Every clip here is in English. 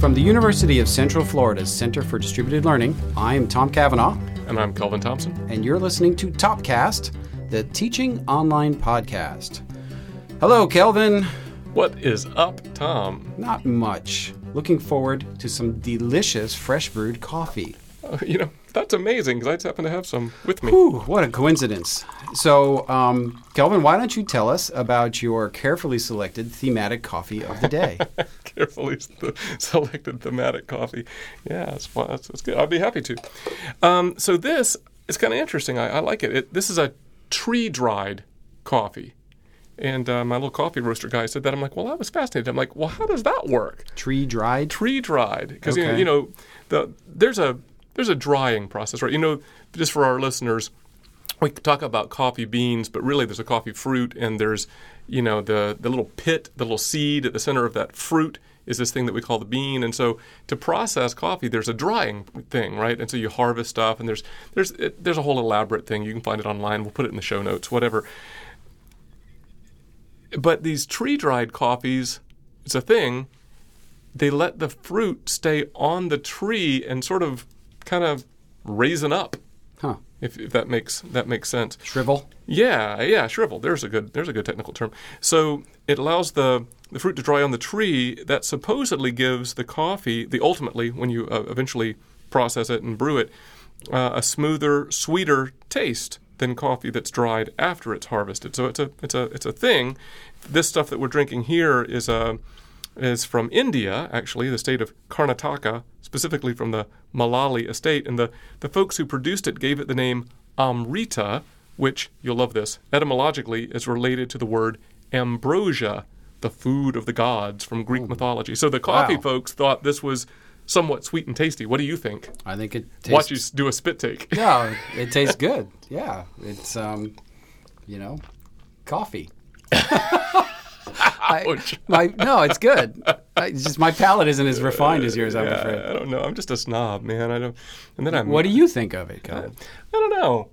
From the University of Central Florida's Center for Distributed Learning, I am Tom Cavanaugh. And I'm Kelvin Thompson. And you're listening to Topcast, the teaching online podcast. Hello, Kelvin. What is up, Tom? Not much. Looking forward to some delicious fresh brewed coffee. That's amazing because I just happen to have some with me. Whew, what a coincidence. So, Kelvin, why don't you tell us about your carefully selected thematic coffee of the day? Carefully selected thematic coffee. Yeah, it's fun. That's good. I'd be happy to. So this is kind of interesting. I like it. This is a tree-dried coffee. And my little coffee roaster guy said that. I'm like, well, that was fascinating. I'm like, well, how does that work? Tree-dried? Tree-dried. Because, okay. There's a drying process, right? Just for our listeners, we talk about coffee beans, but really there's a coffee fruit, and there's, the little pit, the little seed at the center of that fruit is this thing that we call the bean. And so to process coffee, there's a drying thing, right? And so you harvest stuff, and there's a whole elaborate thing. You can find it online. We'll put it in the show notes, whatever. But these tree-dried coffees, it's a thing. They let the fruit stay on the tree and sort of kind of raisin up, if that makes sense. Shrivel? Yeah, shrivel. There's a good technical term. So it allows the fruit to dry on the tree. That supposedly gives the coffee, ultimately when you eventually process it and brew it, a smoother, sweeter taste than coffee that's dried after it's harvested. So it's a thing. This stuff that we're drinking here is from India, actually, the state of Karnataka, specifically from the Malali estate. And the folks who produced it gave it the name Amrita, which, you'll love this, etymologically is related to the word ambrosia, the food of the gods from Greek mythology. So the coffee folks thought this was somewhat sweet and tasty. What do you think? I think it tastes... Watch you do a spit take. Yeah, it tastes good. Yeah, it's, coffee. No, it's good. It's just my palate isn't as refined as yours, I'm afraid. I don't know. I'm just a snob, man. What do you think of it, Kelvin? I don't know.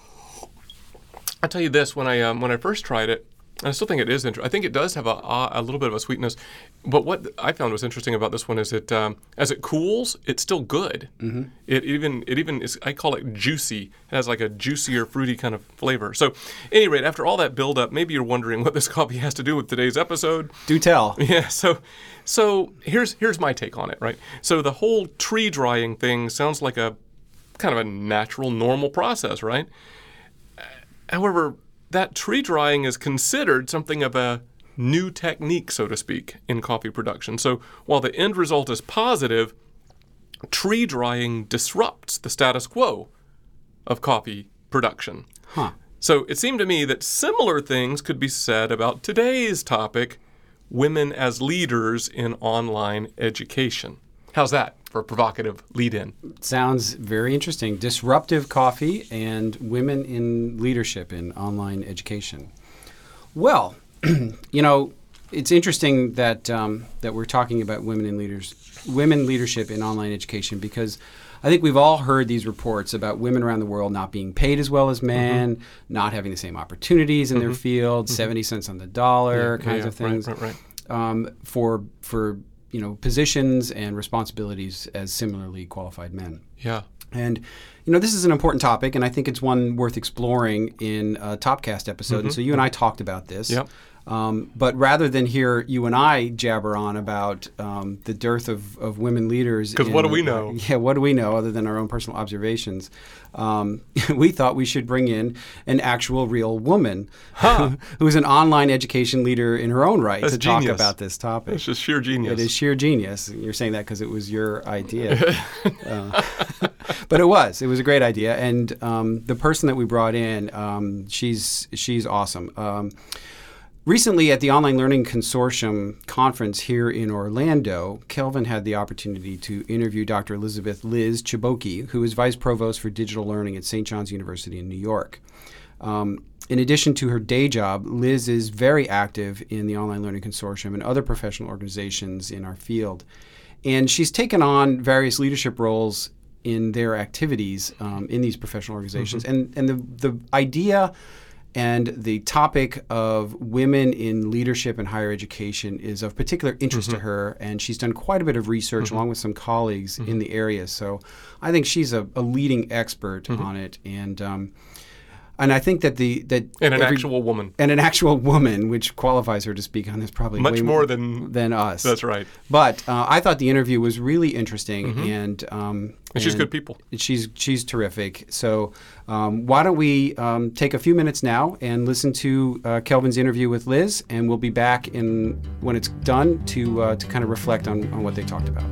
I'll tell you this: when I first tried it, and I still think it is interesting. I think it does have a little bit of a sweetness. But what I found was interesting about this one is it as it cools, it's still good. Mm-hmm. It even is. I call it juicy. It has like a juicier, fruity kind of flavor. So, at any rate, after all that build up, maybe you're wondering what this coffee has to do with today's episode. Do tell. Yeah. So here's my take on it. Right. So the whole tree drying thing sounds like a kind of a natural, normal process, right? However, that tree drying is considered something of a new technique, so to speak, in coffee production. So while the end result is positive, tree drying disrupts the status quo of coffee production. So it seemed to me that similar things could be said about today's topic, women as leaders in online education. How's that for a provocative lead-in? Sounds very interesting. Disruptive coffee and women in leadership in online education. Well, it's interesting that we're talking about women leadership in online education, because I think we've all heard these reports about women around the world not being paid as well as men, not having the same opportunities in their field, 70 cents on the dollar kinds of things, right. For positions and responsibilities as similarly qualified men. Yeah. And, this is an important topic, and I think it's one worth exploring in a Topcast episode. And so you and I talked about this. Yep. But rather than hear you and I jabber on about the dearth of women leaders. Because what do we know? What do we know other than our own personal observations? We thought we should bring in an actual real woman who's an online education leader in her own right. That's to genius. Talk about this topic. It's just sheer genius. It is sheer genius. You're saying that because it was your idea. But it was a great idea. And the person that we brought in, she's awesome. Recently, at the Online Learning Consortium conference here in Orlando, Kelvin had the opportunity to interview Dr. Elizabeth Liz Chibokey, who is Vice Provost for Digital Learning at St. John's University in New York. In addition to her day job, Liz is very active in the Online Learning Consortium and other professional organizations in our field. And she's taken on various leadership roles in their activities in these professional organizations. And the idea And the topic of women in leadership and higher education is of particular interest to her, and she's done quite a bit of research along with some colleagues in the area. So I think she's a leading expert on it, and I think that an actual woman, which qualifies her to speak on this probably much way more than us. That's right. But I thought the interview was really interesting, and she's good people. She's terrific. So why don't we take a few minutes now and listen to Kelvin's interview with Liz, and we'll be back when it's done to kind of reflect on what they talked about.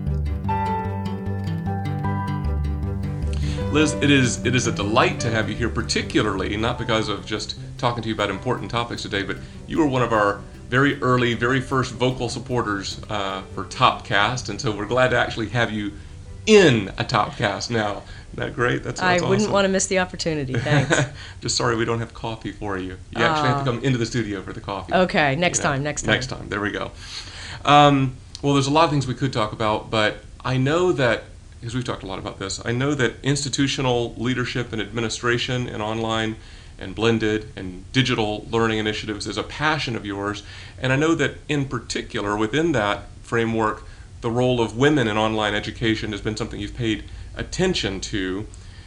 Liz, it is a delight to have you here, particularly not because of just talking to you about important topics today, but you were one of our very early, very first vocal supporters for Topcast, and so we're glad to actually have you in a Topcast now. Isn't that great? That's I awesome. wouldn't want to miss the opportunity. Thanks. Just sorry we don't have coffee for you. You actually have to come into the studio for the coffee. Okay, next time. Next time. There we go. Well, there's a lot of things we could talk about, but I know that, because we've talked a lot about this, I know that institutional leadership and administration and online and blended and digital learning initiatives is a passion of yours. And I know that in particular within that framework, the role of women in online education has been something you've paid attention to.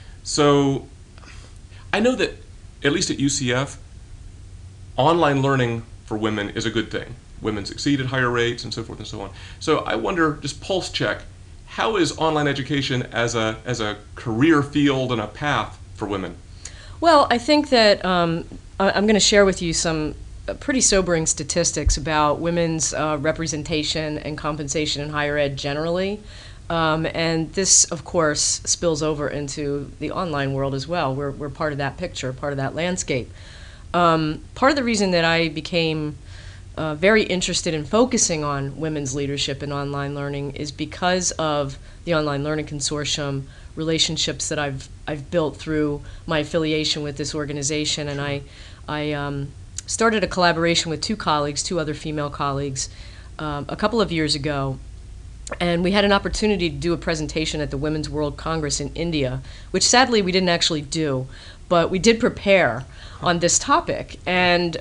So I know that, at least at UCF, online learning for women is a good thing. Women succeed at higher rates and so forth and so on. So I wonder, just pulse check, how is online education as a career field and a path for women? Well, I think that I'm going to share with you some pretty sobering statistics about women's representation and compensation in higher ed generally. And this, of course, spills over into the online world as well. We're part of that picture, part of that landscape. Part of the reason that I became very interested in focusing on women's leadership in online learning is because of the Online Learning Consortium, relationships that I've built through my affiliation with this organization, and I started a collaboration with two other female colleagues, a couple of years ago, and we had an opportunity to do a presentation at the Women's World Congress in India, which sadly we didn't actually do, but we did prepare on this topic, and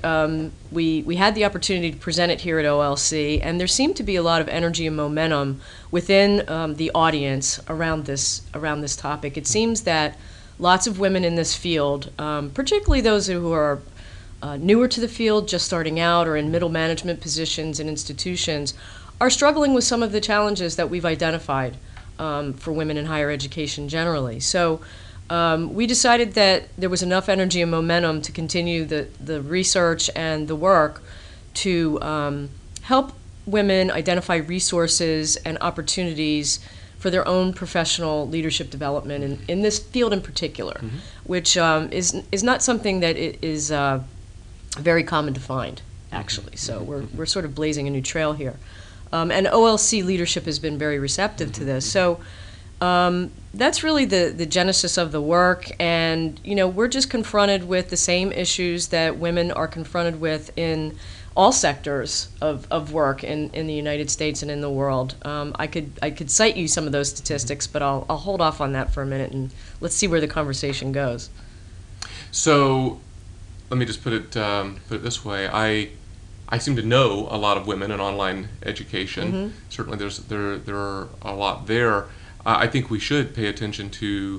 we had the opportunity to present it here at OLC, and there seemed to be a lot of energy and momentum within the audience around this topic. It seems that lots of women in this field, particularly those who are newer to the field, just starting out, or in middle management positions in institutions, are struggling with some of the challenges that we've identified for women in higher education generally. So we decided that there was enough energy and momentum to continue the research and the work to help women identify resources and opportunities for their own professional leadership development in this field in particular, which is not something that is very common to find, actually. So we're sort of blazing a new trail here. And OLC leadership has been very receptive to this. So that's really the genesis of the work, and we're just confronted with the same issues that women are confronted with in all sectors of work in the United States and in the world. I could cite you some of those statistics, but I'll hold off on that for a minute, and let's see where the conversation goes. So let me just put it this way. I seem to know a lot of women in online education. Certainly there are a lot there. I think we should pay attention to,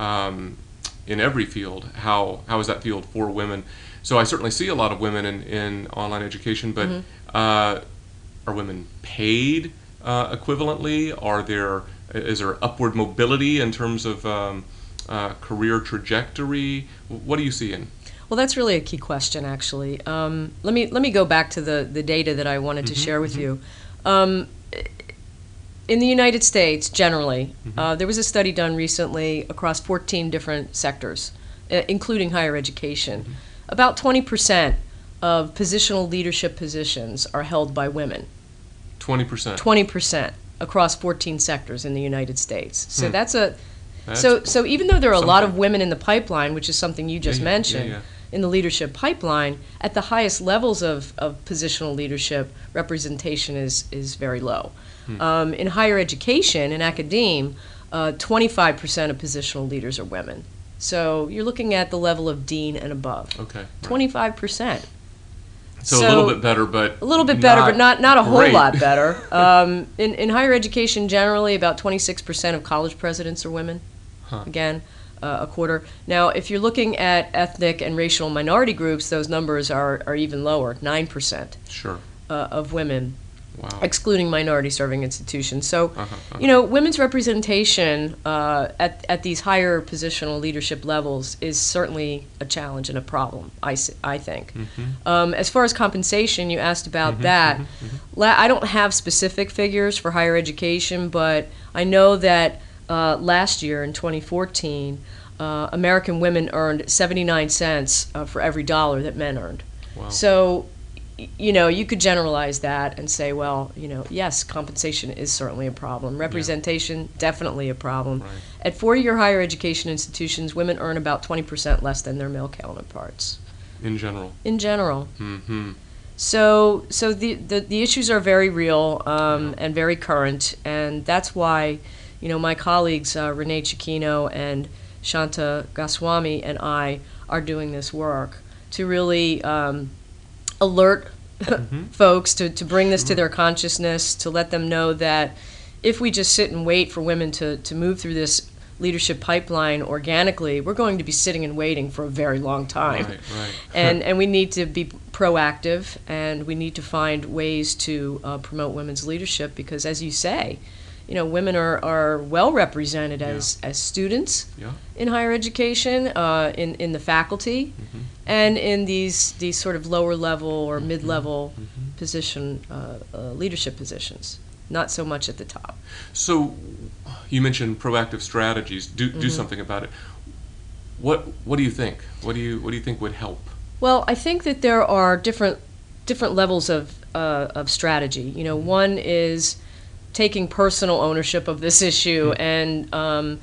in every field, how is that field for women. So I certainly see a lot of women in online education, but are women paid equivalently? Is there upward mobility in terms of career trajectory? What do you see in? Well, that's really a key question, actually. Let me go back to the data that I wanted to share with you. In the United States, generally, there was a study done recently across 14 different sectors, including higher education. About 20% of positional leadership positions are held by women. 20%? 20% across 14 sectors in the United States. So so even though there are a lot of women in the pipeline, which is something you just mentioned, in the leadership pipeline, at the highest levels of positional leadership, representation is very low. In higher education, in academe, 25% of positional leaders are women. So you're looking at the level of dean and above. Okay. Right. 25%. So a little bit better, but a little bit better, but not a whole great. lot better. In higher education, generally, about 26% of college presidents are women. Again, a quarter. Now, if you're looking at ethnic and racial minority groups, those numbers are even lower, 9%. Sure. Of women. Wow. Excluding minority-serving institutions. So, women's representation at these higher positional leadership levels is certainly a challenge and a problem, I think. As far as compensation, you asked about that. I don't have specific figures for higher education, but I know that last year, in 2014, American women earned 79 cents for every dollar that men earned. Wow. So, you could generalize that and say, well, yes, compensation is certainly a problem. Representation, definitely a problem. Right. At four-year higher education institutions, women earn about 20% less than their male counterparts. In general. In general. Mm-hmm. So the issues are very real and very current, and that's why, my colleagues Renee Cecchino and Shanta Goswami and I are doing this work to really alert folks, to bring this to their consciousness, to let them know that if we just sit and wait for women to move through this leadership pipeline organically, we're going to be sitting and waiting for a very long time. Right. And we need to be proactive, and we need to find ways to promote women's leadership because, as you say, women are well represented as students in higher education, in the faculty, and in these sort of lower level or mid-level position leadership positions. Not so much at the top. So, you mentioned proactive strategies. Do something about it. What do you think? What do you think would help? Well, I think that there are different levels of strategy. One is taking personal ownership of this issue and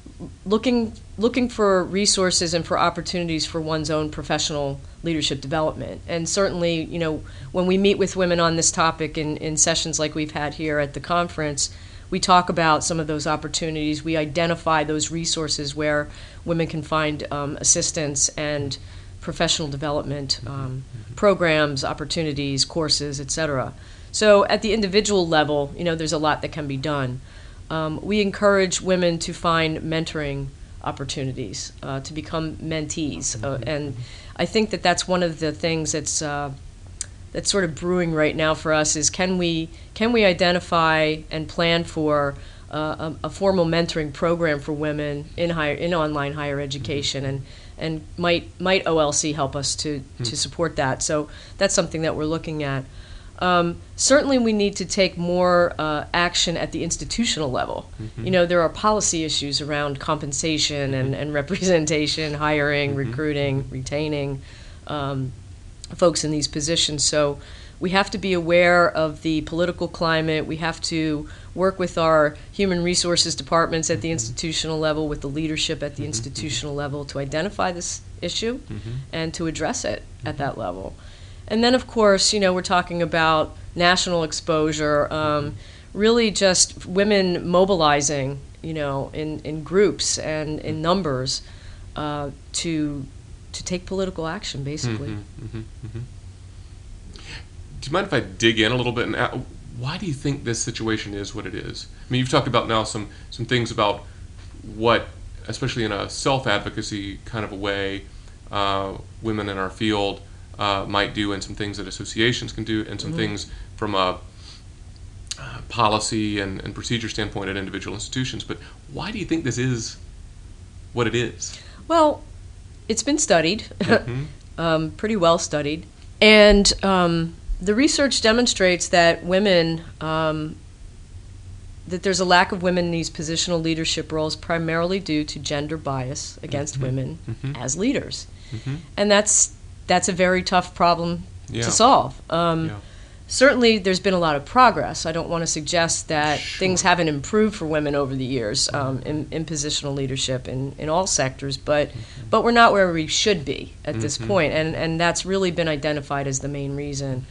looking for resources and for opportunities for one's own professional leadership development. And certainly, when we meet with women on this topic in sessions like we've had here at the conference, we talk about some of those opportunities. We identify those resources where women can find assistance and professional development programs, opportunities, courses, etc. So at the individual level, there's a lot that can be done. We encourage women to find mentoring opportunities, to become mentees. And I think that that's one of the things that's sort of brewing right now for us is can we identify and plan for a formal mentoring program for women in online higher education, and might OLC help us to support that? So that's something that we're looking at. Certainly we need to take more action at the institutional level. There are policy issues around compensation and representation, hiring, recruiting, retaining folks in these positions. So we have to be aware of the political climate. We have to work with our human resources departments at the institutional level, with the leadership at the institutional level, to identify this issue and to address it at that level. And then, of course, we're talking about national exposure, really just women mobilizing, in groups and in numbers to take political action, basically. Do you mind if I dig in a little bit? And why do you think this situation is what it is? I mean, you've talked about now some things about what, especially in a self-advocacy kind of a way, women in our field might do, and some things that associations can do, and some things from a policy and procedure standpoint at individual institutions. But why do you think this is what it is? Well, it's been studied, pretty well studied. And the research demonstrates that women, that there's a lack of women in these positional leadership roles primarily due to gender bias against women as leaders. And that's a very tough problem to solve. Certainly, there's been a lot of progress. I don't want to suggest that things haven't improved for women over the years in positional leadership in all sectors, but we're not where we should be at this point, and that's really been identified as the main reason.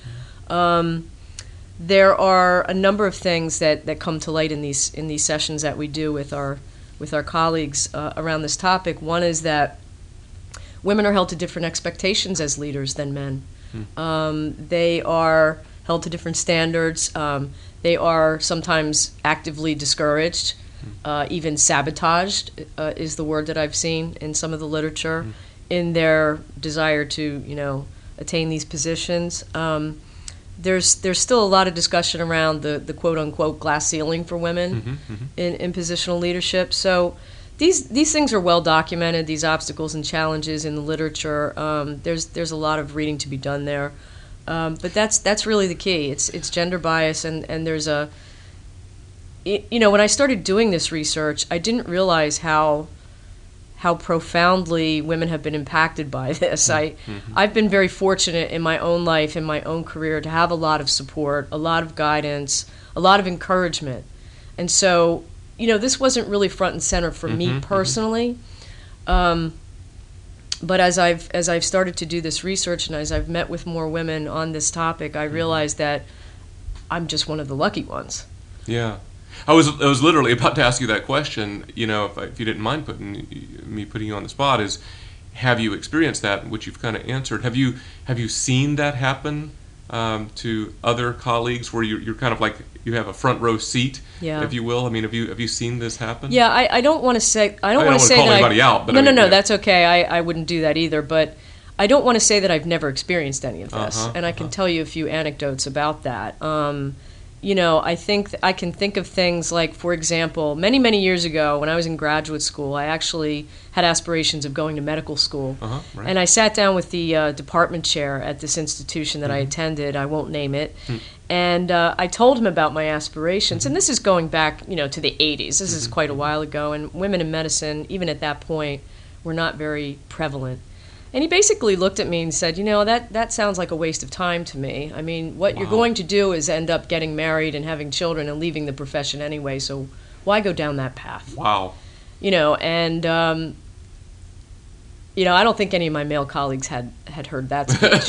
There are a number of things that come to light in these sessions that we do with our with our colleagues around this topic. One is that women are held to different expectations as leaders than men. They are held to different standards. They are sometimes actively discouraged, even sabotaged is the word that I've seen in some of the literature, in their desire to, attain these positions. There's still a lot of discussion around the quote-unquote glass ceiling for women in positional leadership. So these things are well documented, these obstacles and challenges in the literature. There's a lot of reading to be done there. But that's really the key. It's gender bias, and there's a... when I started doing this research, I didn't realize how profoundly women have been impacted by this. I've been very fortunate in my own life, in my own career, to have a lot of support, a lot of guidance, a lot of encouragement. And so, this wasn't really front and center for me personally. But as I've started to do this research, and as I've met with more women on this topic, I realized that I'm just one of the lucky ones. Yeah. I was literally about to ask you that question, if you didn't mind putting you on the spot, is have you experienced that, which you've kind of answered. Have you seen that happen to other colleagues where you're kind of like you have a front row seat, if you will? I mean, have you seen this happen? Yeah, I don't want to say I don't want to call anybody out, but no, that's okay. I wouldn't do that either, but I don't want to say that I've never experienced any of this, and I can tell you a few anecdotes about that. I think I can think of things like, for example, many, many years ago when I was in graduate school, I actually had aspirations of going to medical school. Right. And I sat down with the department chair at this institution that I attended. I won't name it. And I told him about my aspirations. And this is going back, to the 80s. This is quite a while ago. And women in medicine, even at that point, were not very prevalent. And he basically looked at me and said, that sounds like a waste of time to me. I mean, what you're going to do is end up getting married and having children and leaving the profession anyway, so why go down that path? Wow. And, I don't think any of my male colleagues had heard that speech.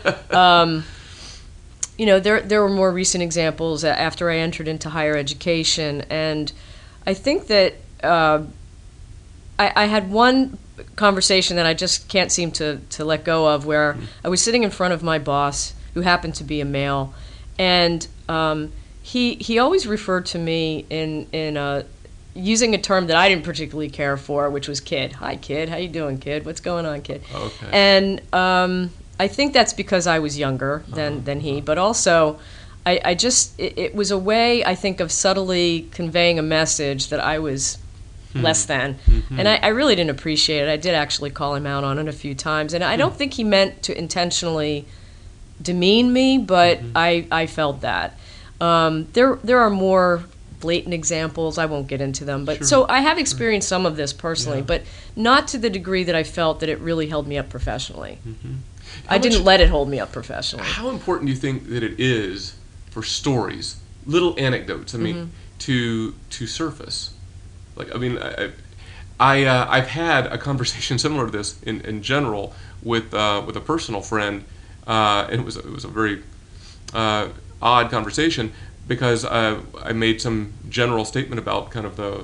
There were more recent examples after I entered into higher education, and I think that I had one conversation that I just can't seem to let go of, where I was sitting in front of my boss, who happened to be a male, and he always referred to me in using a term that I didn't particularly care for, which was kid. Hi, kid. How you doing, kid? What's going on, kid? Okay. And I think that's because I was younger than he, but also I just it was a way, I think, of subtly conveying a message that I was less than. And I really didn't appreciate it. I did actually call him out on it a few times. And I don't think he meant to intentionally demean me, but I felt that. There are more blatant examples. I won't get into them. But so I have experienced some of this personally, but not to the degree that I felt that it really held me up professionally. I didn't let it hold me up professionally. How important do you think that it is for stories, little anecdotes, to surface? I've had a conversation similar to this in general with a personal friend, and it was a very odd conversation because I made some general statement about kind of the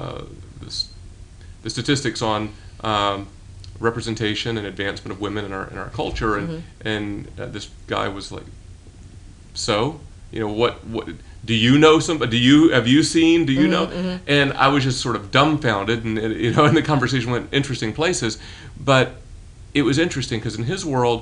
statistics on representation and advancement of women in our culture, and this guy was like, so what do you know somebody? Have you seen? Do you know? And I was just sort of dumbfounded, and and the conversation went interesting places. But it was interesting because in his world,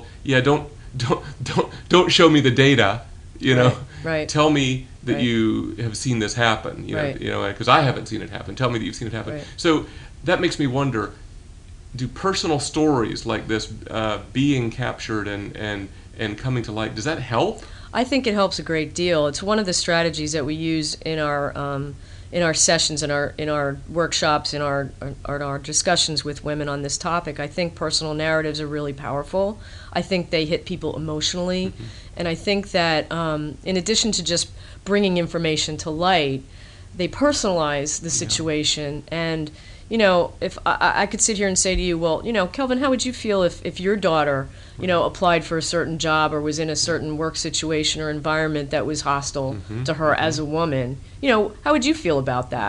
don't show me the data. Right. Tell me that you have seen this happen. Because I haven't seen it happen. Tell me that you've seen it happen. Right. So that makes me wonder: do personal stories like this being captured and coming to light, does that help? I think it helps a great deal. It's one of the strategies that we use in our sessions, in our workshops, in our discussions with women on this topic. I think personal narratives are really powerful. I think they hit people emotionally, and I think that in addition to just bringing information to light, they personalize the situation. And if I could sit here and say to you, well, Kelvin, how would you feel if your daughter, applied for a certain job or was in a certain work situation or environment that was hostile to her as a woman? How would you feel about that?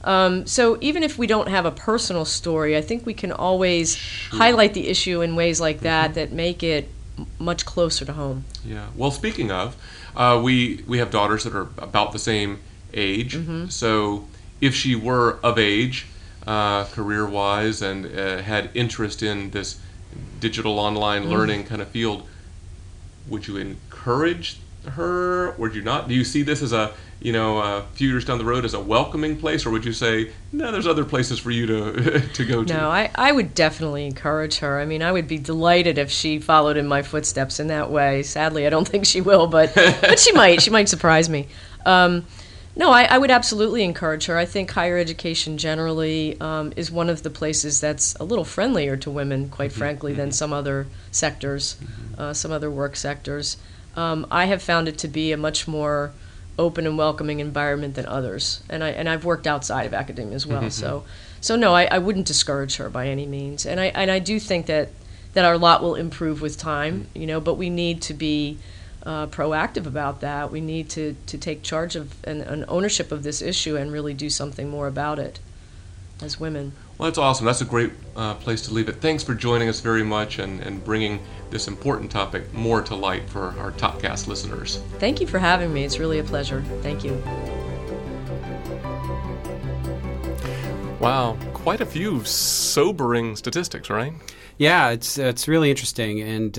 So even if we don't have a personal story, I think we can always highlight the issue in ways like that make it much closer to home. Yeah. Well, speaking of, we have daughters that are about the same age. So if she were of age, career-wise, and had interest in this digital online learning kind of field, would you encourage her, or would you not? Do you see this as a few years down the road as a welcoming place, or would you say, no, there's other places for you to go to? No, I would definitely encourage her. I mean, I would be delighted if she followed in my footsteps in that way. Sadly, I don't think she will, but she might. She might surprise me. No, I would absolutely encourage her. I think higher education generally is one of the places that's a little friendlier to women, quite frankly, than some other sectors, some other work sectors. I have found it to be a much more open and welcoming environment than others, and I've worked outside of academia as well. So no, I wouldn't discourage her by any means, and I do think that our lot will improve with time, but we need to be proactive about that. We need to take charge of an ownership of this issue and really do something more about it as women. Well, that's awesome. That's a great place to leave it. Thanks for joining us very much and bringing this important topic more to light for our TopCast listeners. Thank you for having me. It's really a pleasure. Thank you. Wow, quite a few sobering statistics, right? Yeah, it's really interesting, and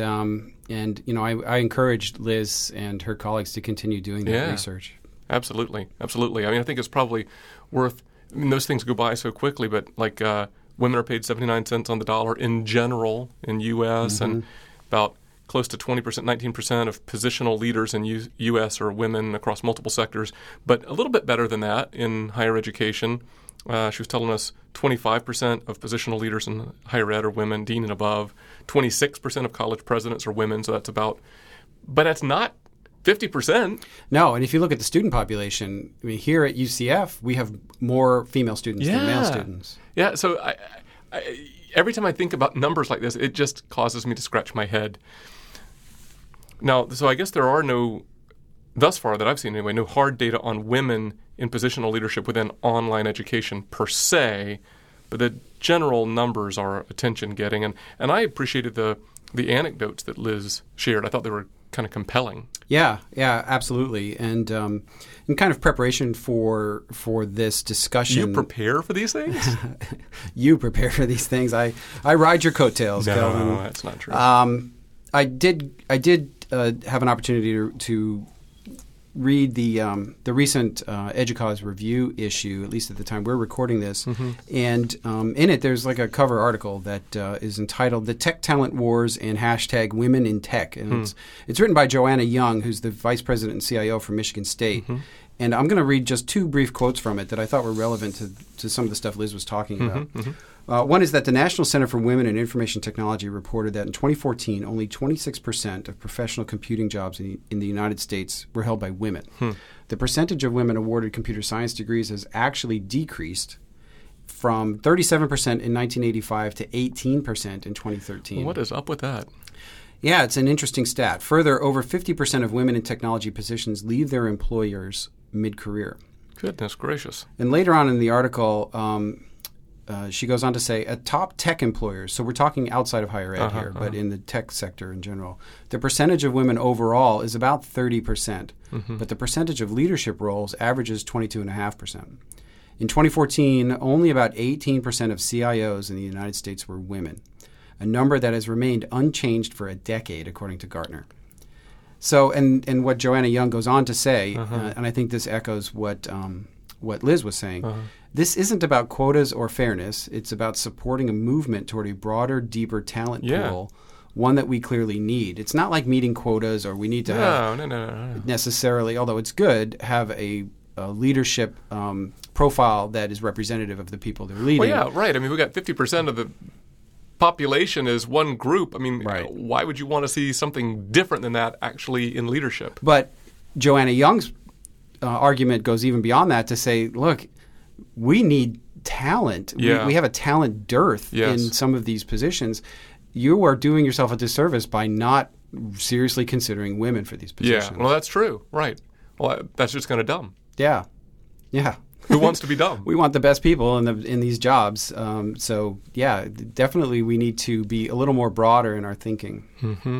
I encourage Liz and her colleagues to continue doing that research. Absolutely. I mean, I think it's probably worth. I mean, those things go by so quickly, but like women are paid 79 cents on the dollar in general in U.S. and about close to 20%, 19% of positional leaders in U.S. are women across multiple sectors, but a little bit better than that in higher education. She was telling us 25% of positional leaders in higher ed are women, dean and above. 26% of college presidents are women, so that's about, but that's not 50%. No, and if you look at the student population, I mean, here at UCF, we have more female students than male students. Yeah, so I, every time I think about numbers like this, it just causes me to scratch my head. Now, so I guess there are no, thus far that I've seen anyway, no hard data on women in positional leadership within online education per se, but the general numbers are attention-getting. And I appreciated the anecdotes that Liz shared. I thought they were kind of compelling. Yeah, absolutely. And in kind of preparation for this discussion, you prepare for these things? You prepare for these things. I ride your coattails, Kelvin. No, that's not true. I did have an opportunity to read the recent EDUCAUSE review issue, at least at the time we're recording this. And in it, there's like a cover article that is entitled "The Tech Talent Wars" and #Women in Tech. And it's written by Joanna Young, who's the vice president and CIO for Michigan State. And I'm going to read just two brief quotes from it that I thought were relevant to some of the stuff Liz was talking about. One is that the National Center for Women in Information Technology reported that in 2014, only 26% of professional computing jobs in the United States were held by women. The percentage of women awarded computer science degrees has actually decreased from 37% in 1985 to 18% in 2013. What is up with that? Yeah, it's an interesting stat. Further, over 50% of women in technology positions leave their employers mid-career. Goodness gracious. And later on in the article, she goes on to say, at top tech employers, so we're talking outside of higher ed here, but in the tech sector in general, the percentage of women overall is about 30%, but the percentage of leadership roles averages 22.5%. In 2014, only about 18% of CIOs in the United States were women, a number that has remained unchanged for a decade, according to Gartner. So, and what Joanna Young goes on to say, and I think this echoes what Liz was saying, this isn't about quotas or fairness. It's about supporting a movement toward a broader, deeper talent pool, one that we clearly need. It's not like meeting quotas or we need to have necessarily, although it's good, have a leadership profile that is representative of the people they're leading. Well, yeah, right. I mean, we got 50% of the population as one group. I mean, why would you want to see something different than that actually in leadership? But Joanna Young's argument goes even beyond that to say, look, we need talent. Yeah. We have a talent dearth in some of these positions. You are doing yourself a disservice by not seriously considering women for these positions. Yeah, well, that's true. Right. Well, that's just kind of dumb. Yeah. Who wants to be dumb? We want the best people in these jobs. So yeah, definitely we need to be a little more broader in our thinking. Mm-hmm.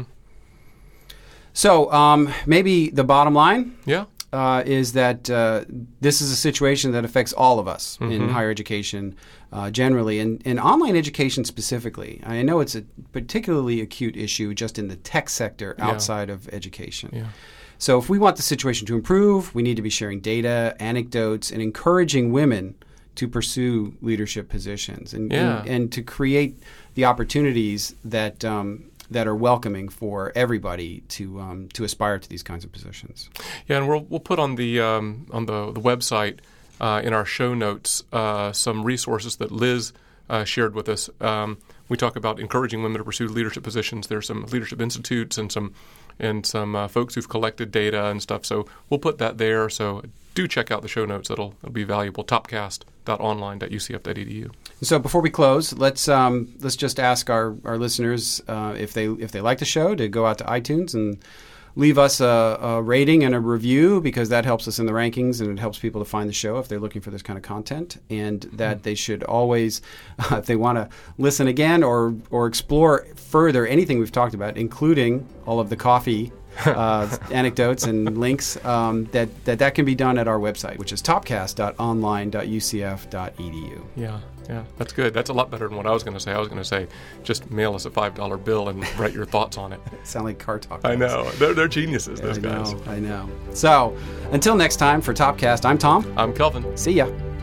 So maybe the bottom line Yeah. is that this is a situation that affects all of us in higher education generally, and online education specifically. I know it's a particularly acute issue just in the tech sector outside of education. Yeah. So if we want the situation to improve, we need to be sharing data, anecdotes, and encouraging women to pursue leadership positions and to create the opportunities that that are welcoming for everybody to aspire to these kinds of positions. Yeah, and we'll put on the website in our show notes some resources that Liz shared with us. We talk about encouraging women to pursue leadership positions. There's some leadership institutes and some folks who've collected data and stuff. So we'll put that there. So do check out the show notes. It'll be valuable. topcast.online.ucf.edu. So before we close, let's just ask our listeners if they like the show to go out to iTunes and leave us a rating and a review, because that helps us in the rankings and it helps people to find the show if they're looking for this kind of content. And that they should always, if they want to listen again or explore further anything we've talked about, including all of the coffee anecdotes and links, that can be done at our website, which is topcast.online.ucf.edu. Yeah, that's good. That's a lot better than what I was going to say. I was going to say, just mail us a $5 bill and write your thoughts on it. Sound like car talk. I know. They're geniuses, those guys. I know. So, until next time, for Topcast, I'm Tom. I'm Kelvin. See ya.